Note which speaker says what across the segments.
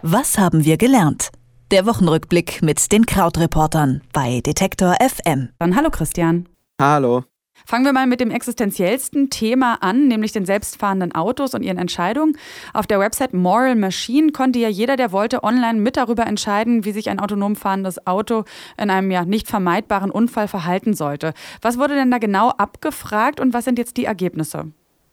Speaker 1: Was haben wir gelernt? Der Wochenrückblick mit den Krautreportern bei Detektor FM.
Speaker 2: Dann hallo Christian.
Speaker 3: Hallo.
Speaker 2: Fangen wir mal mit dem existenziellsten Thema an, nämlich den selbstfahrenden Autos und ihren Entscheidungen. Auf der Website Moral Machine konnte ja jeder, der wollte, online mit darüber entscheiden, wie sich ein autonom fahrendes Auto in einem nicht vermeidbaren Unfall verhalten sollte. Was wurde denn da genau abgefragt und was sind jetzt die Ergebnisse?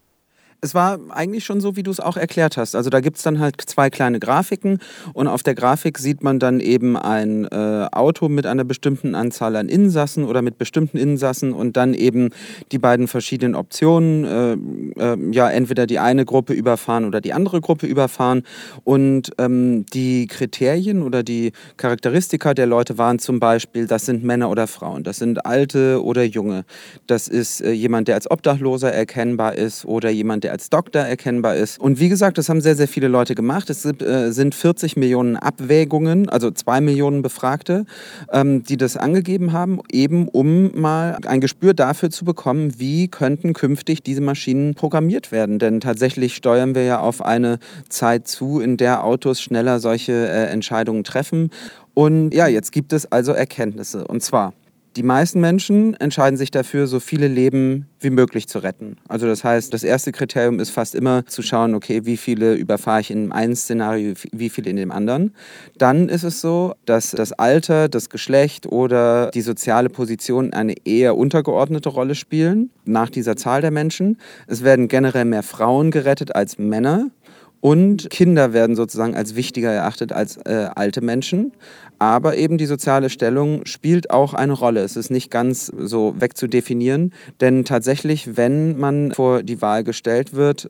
Speaker 3: Es war eigentlich schon so, wie du es auch erklärt hast. Also da gibt es dann halt 2 kleine Grafiken und auf der Grafik sieht man dann eben ein Auto mit einer bestimmten Anzahl an Insassen oder mit bestimmten Insassen und dann eben die beiden verschiedenen Optionen, entweder die eine Gruppe überfahren oder die andere Gruppe überfahren. Und die Kriterien oder die Charakteristika der Leute waren zum Beispiel, das sind Männer oder Frauen, das sind Alte oder Junge, das ist jemand, der als Obdachloser erkennbar ist oder jemand, der als Doktor erkennbar ist. Und wie gesagt, das haben sehr, sehr viele Leute gemacht. Es sind 40 Millionen Abwägungen, also 2 Millionen Befragte, die das angegeben haben, eben um mal ein Gespür dafür zu bekommen, wie könnten künftig diese Maschinen programmiert werden. Denn tatsächlich steuern wir ja auf eine Zeit zu, in der Autos schneller solche Entscheidungen treffen. Und ja, jetzt gibt es also Erkenntnisse. Und zwar: Die meisten Menschen entscheiden sich dafür, so viele Leben wie möglich zu retten. Also das heißt, das erste Kriterium ist fast immer zu schauen, okay, wie viele überfahre ich in einem Szenario, wie viele in dem anderen. Dann ist es so, dass das Alter, das Geschlecht oder die soziale Position eine eher untergeordnete Rolle spielen nach dieser Zahl der Menschen. Es werden generell mehr Frauen gerettet als Männer. Und Kinder werden sozusagen als wichtiger erachtet als alte Menschen. Aber eben die soziale Stellung spielt auch eine Rolle. Es ist nicht ganz so wegzudefinieren. Denn tatsächlich, wenn man vor die Wahl gestellt wird,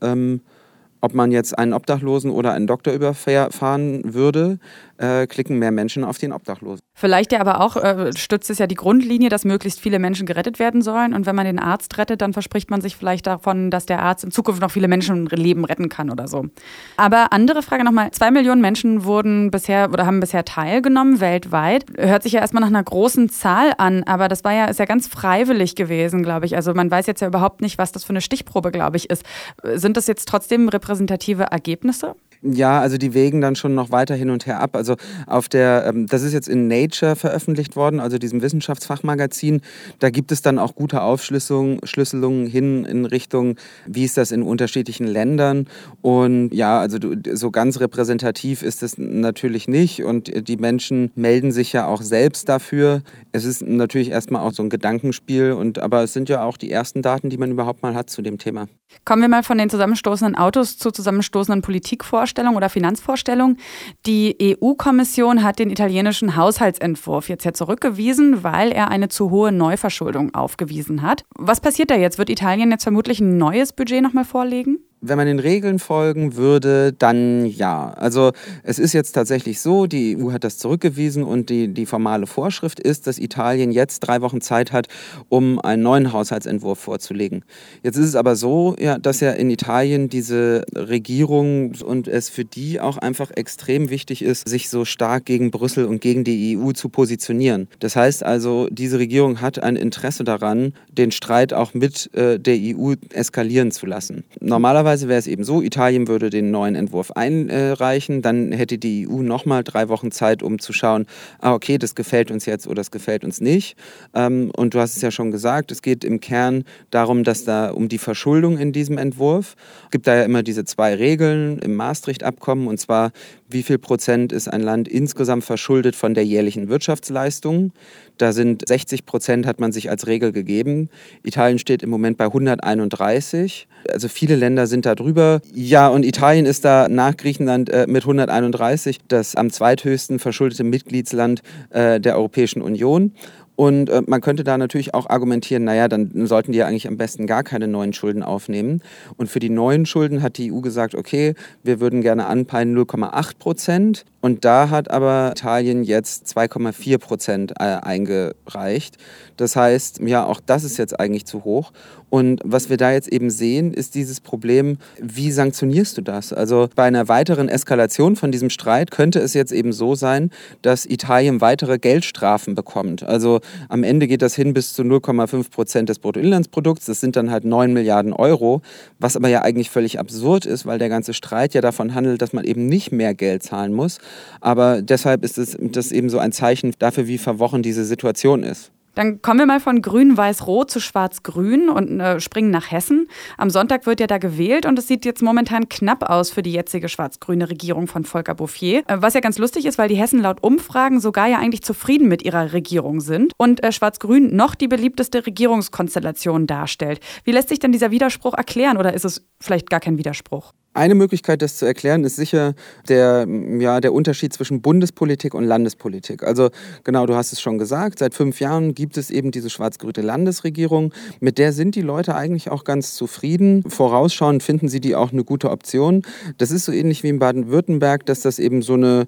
Speaker 3: ob man jetzt einen Obdachlosen oder einen Doktor überfahren würde, klicken mehr Menschen auf den Obdachlosen.
Speaker 2: Vielleicht ja aber auch stützt es ja die Grundlinie, dass möglichst viele Menschen gerettet werden sollen. Und wenn man den Arzt rettet, dann verspricht man sich vielleicht davon, dass der Arzt in Zukunft noch viele Menschenleben retten kann oder so. Aber andere Frage nochmal. 2 Millionen Menschen haben bisher teilgenommen weltweit. Hört sich ja erstmal nach einer großen Zahl an, aber ist ja ganz freiwillig gewesen, glaube ich. Also man weiß jetzt ja überhaupt nicht, was das für eine Stichprobe, glaube ich, ist. Sind das jetzt trotzdem repräsentative Ergebnisse?
Speaker 3: Ja, also die wägen dann schon noch weiter hin und her ab. Also das ist jetzt in Nature veröffentlicht worden, also diesem Wissenschaftsfachmagazin. Da gibt es dann auch gute Aufschlüsselungen hin in Richtung, wie ist das in unterschiedlichen Ländern. Und ja, also so ganz repräsentativ ist es natürlich nicht. Und die Menschen melden sich ja auch selbst dafür. Es ist natürlich erstmal auch so ein Gedankenspiel. Aber es sind ja auch die ersten Daten, die man überhaupt mal hat zu dem Thema.
Speaker 2: Kommen wir mal von den zusammenstoßenden Autos zu zusammenstoßenden Politikvorstellungen oder Finanzvorstellungen. Die EU-Kommission hat den italienischen Haushaltsentwurf jetzt ja zurückgewiesen, weil er eine zu hohe Neuverschuldung aufgewiesen hat. Was passiert da jetzt? Wird Italien jetzt vermutlich ein neues Budget nochmal vorlegen?
Speaker 3: Wenn man den Regeln folgen würde, dann ja. Also es ist jetzt tatsächlich so, die EU hat das zurückgewiesen und die formale Vorschrift ist, dass Italien jetzt 3 Wochen Zeit hat, um einen neuen Haushaltsentwurf vorzulegen. Jetzt ist es aber so, ja, dass ja in Italien diese Regierung und es für die auch einfach extrem wichtig ist, sich so stark gegen Brüssel und gegen die EU zu positionieren. Das heißt also, diese Regierung hat ein Interesse daran, den Streit auch mit der EU eskalieren zu lassen. Normalerweise wäre es eben so, Italien würde den neuen Entwurf einreichen, dann hätte die EU nochmal 3 Wochen Zeit, um zu schauen, okay, das gefällt uns jetzt oder das gefällt uns nicht. Und du hast es ja schon gesagt, es geht im Kern darum, dass da um die Verschuldung in diesem Entwurf. Es gibt da ja immer diese 2 Regeln im Maastricht-Abkommen, und zwar, wie viel Prozent ist ein Land insgesamt verschuldet von der jährlichen Wirtschaftsleistung. Da sind 60% hat man sich als Regel gegeben. Italien steht im Moment bei 131. Also viele Länder sind da drüber. Ja, und Italien ist da nach Griechenland mit 131 das am zweithöchsten verschuldete Mitgliedsland der Europäischen Union. Und man könnte da natürlich auch argumentieren, naja, dann sollten die ja eigentlich am besten gar keine neuen Schulden aufnehmen. Und für die neuen Schulden hat die EU gesagt, okay, wir würden gerne anpeilen 0,8%. Und da hat aber Italien jetzt 2,4% eingereicht. Das heißt, ja, auch das ist jetzt eigentlich zu hoch. Und was wir da jetzt eben sehen, ist dieses Problem, wie sanktionierst du das? Also bei einer weiteren Eskalation von diesem Streit könnte es jetzt eben so sein, dass Italien weitere Geldstrafen bekommt. Also Am Ende geht das hin bis zu 0,5% des Bruttoinlandsprodukts. Das sind dann halt 9 Milliarden Euro, was aber ja eigentlich völlig absurd ist, weil der ganze Streit ja davon handelt, dass man eben nicht mehr Geld zahlen muss. Aber deshalb ist das eben so ein Zeichen dafür, wie verworren diese Situation ist.
Speaker 2: Dann kommen wir mal von grün-weiß-rot zu schwarz-grün und springen nach Hessen. Am Sonntag wird ja da gewählt und es sieht jetzt momentan knapp aus für die jetzige schwarz-grüne Regierung von Volker Bouffier. Was ja ganz lustig ist, weil die Hessen laut Umfragen sogar ja eigentlich zufrieden mit ihrer Regierung sind und schwarz-grün noch die beliebteste Regierungskonstellation darstellt. Wie lässt sich denn dieser Widerspruch erklären oder ist es vielleicht gar kein Widerspruch?
Speaker 3: Eine Möglichkeit, das zu erklären, ist sicher der Unterschied zwischen Bundespolitik und Landespolitik. Also genau, du hast es schon gesagt, seit 5 Jahren gibt es eben diese schwarz-grüne Landesregierung. Mit der sind die Leute eigentlich auch ganz zufrieden. Vorausschauend finden sie die auch eine gute Option. Das ist so ähnlich wie in Baden-Württemberg, dass das eben so eine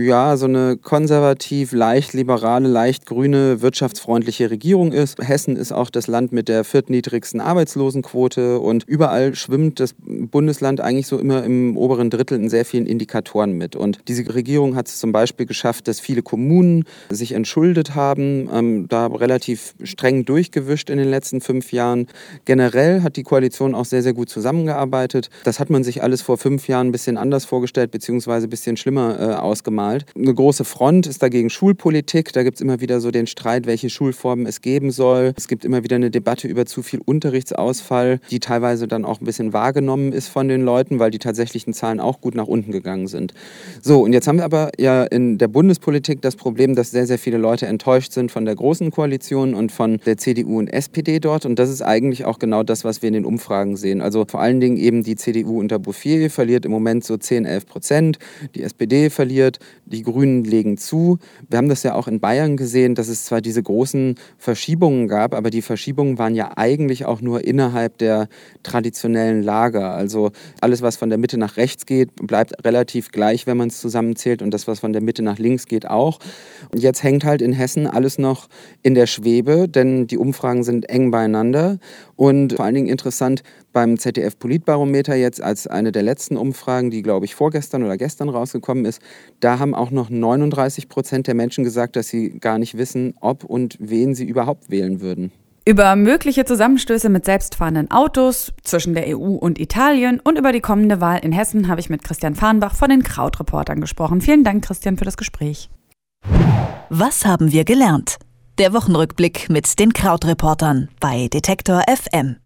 Speaker 3: konservativ, leicht liberale, leicht grüne, wirtschaftsfreundliche Regierung ist. Hessen ist auch das Land mit der viertniedrigsten Arbeitslosenquote und überall schwimmt das Bundesland eigentlich so immer im oberen Drittel in sehr vielen Indikatoren mit. Und diese Regierung hat es zum Beispiel geschafft, dass viele Kommunen sich entschuldet haben, da relativ streng durchgewischt in den letzten 5 Jahren. Generell hat die Koalition auch sehr, sehr gut zusammengearbeitet. Das hat man sich alles vor 5 Jahren ein bisschen anders vorgestellt, beziehungsweise ein bisschen schlimmer ausgemalt. Eine große Front ist dagegen Schulpolitik. Da gibt es immer wieder so den Streit, welche Schulformen es geben soll. Es gibt immer wieder eine Debatte über zu viel Unterrichtsausfall, die teilweise dann auch ein bisschen wahrgenommen ist von den Leuten, weil die tatsächlichen Zahlen auch gut nach unten gegangen sind. So, und jetzt haben wir aber ja in der Bundespolitik das Problem, dass sehr, sehr viele Leute enttäuscht sind von der Großen Koalition und von der CDU und SPD dort. Und das ist eigentlich auch genau das, was wir in den Umfragen sehen. Also vor allen Dingen eben die CDU unter Bouffier verliert im Moment so 10-11%. Die SPD verliert, die Grünen legen zu. Wir haben das ja auch in Bayern gesehen, dass es zwar diese großen Verschiebungen gab, aber die Verschiebungen waren ja eigentlich auch nur innerhalb der traditionellen Lager. Also alles, was von der Mitte nach rechts geht, bleibt relativ gleich, wenn man es zusammenzählt. Und das, was von der Mitte nach links geht, auch. Und jetzt hängt halt in Hessen alles noch in der Schwebe, denn die Umfragen sind eng beieinander. Und vor allen Dingen interessant, beim ZDF-Politbarometer jetzt als eine der letzten Umfragen, die, glaube ich, vorgestern oder gestern rausgekommen ist, da haben auch noch 39% der Menschen gesagt, dass sie gar nicht wissen, ob und wen sie überhaupt wählen würden.
Speaker 2: Über mögliche Zusammenstöße mit selbstfahrenden Autos zwischen der EU und Italien und über die kommende Wahl in Hessen habe ich mit Christian Farnbach von den Krautreportern gesprochen. Vielen Dank, Christian, für das Gespräch.
Speaker 1: Was haben wir gelernt? Der Wochenrückblick mit den Krautreportern bei Detektor FM.